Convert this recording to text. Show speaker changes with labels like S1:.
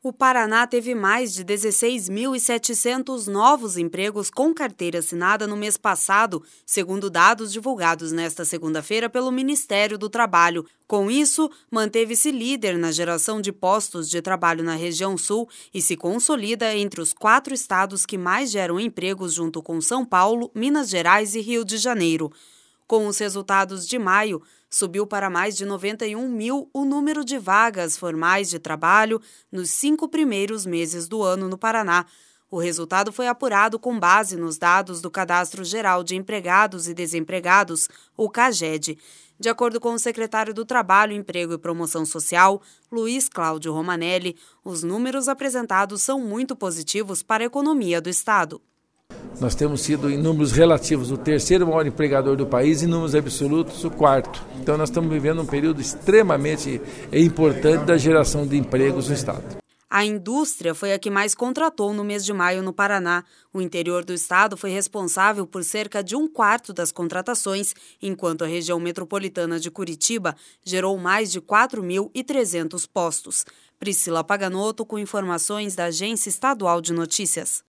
S1: O Paraná teve mais de 16.700 novos empregos com carteira assinada no mês passado, segundo dados divulgados nesta segunda-feira pelo Ministério do Trabalho. Com isso, manteve-se líder na geração de postos de trabalho na região sul e se consolida entre os 4 estados que mais geram empregos junto com São Paulo, Minas Gerais e Rio de Janeiro. Com os resultados de maio, subiu para mais de 91 mil o número de vagas formais de trabalho nos 5 primeiros meses do ano no Paraná. O resultado foi apurado com base nos dados do Cadastro Geral de Empregados e Desempregados, o CAGED. De acordo com o secretário do Trabalho, Emprego e Promoção Social, Luiz Cláudio Romanelli, os números apresentados são muito positivos para a economia do estado.
S2: Nós temos sido, em números relativos, o terceiro maior empregador do país e em números absolutos, o quarto. Então nós estamos vivendo um período extremamente importante da geração de empregos no estado.
S1: A indústria foi a que mais contratou no mês de maio no Paraná. O interior do estado foi responsável por cerca de 1/4 das contratações, enquanto a região metropolitana de Curitiba gerou mais de 4.300 postos. Priscila Paganotto com informações da Agência Estadual de Notícias.